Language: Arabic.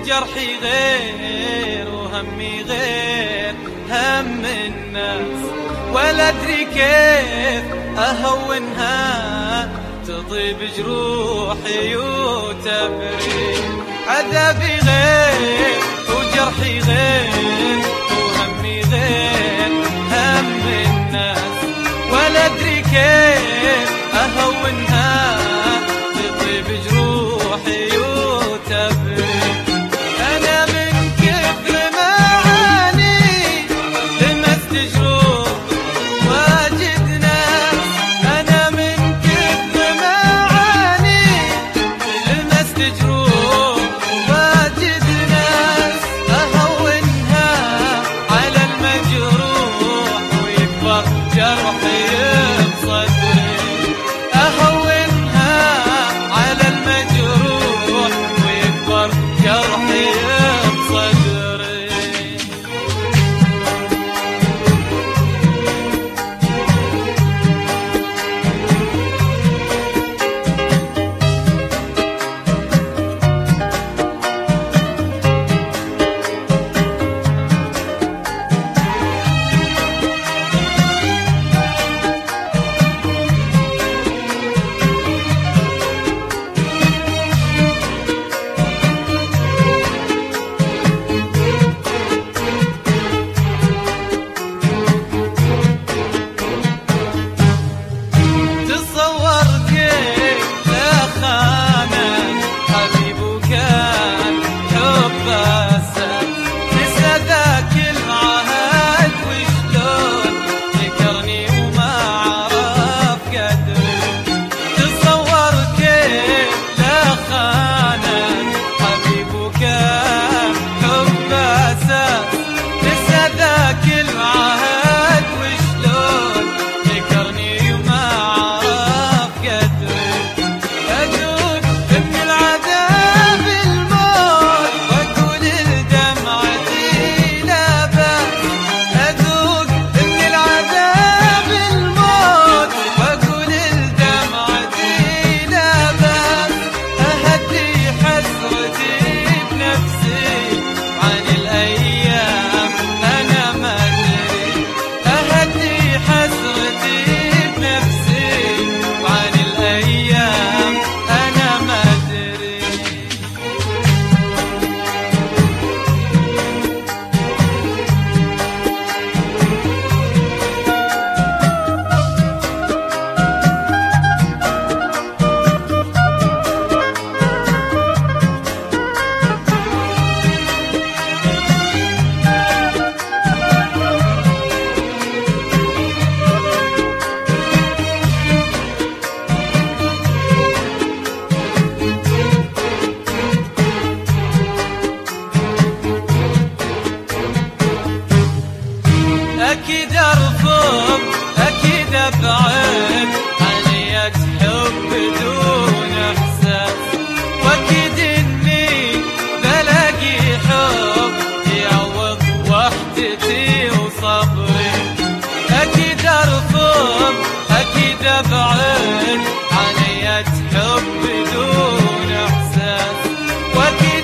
وجرحي غير وهمي غير هم الناس، ولا أدري كيف أهونها تطيب جروحي وتبري. عذابي غير وجرحي غير وهمي غير هم الناس، ولا أدري كيف أهونها تطيب جروحي وتبري. أنا من كثر معاني لمست جروح واجد ناس، أنا من كثر معاني لمست جروح واجد ناس. أهونها على المجروح ويكبر جرحي بصدري، أهونها على المجروح ويكبر جرحي بصدري. أكيد أرفض أكيد أبعد عنية حب بدون إحساس، وأكيد إني بلاقي حب يعوض وحدتي وصبري. أكيد أرفض أكيد أبعد عنية حب بدون إحساس، وأكيد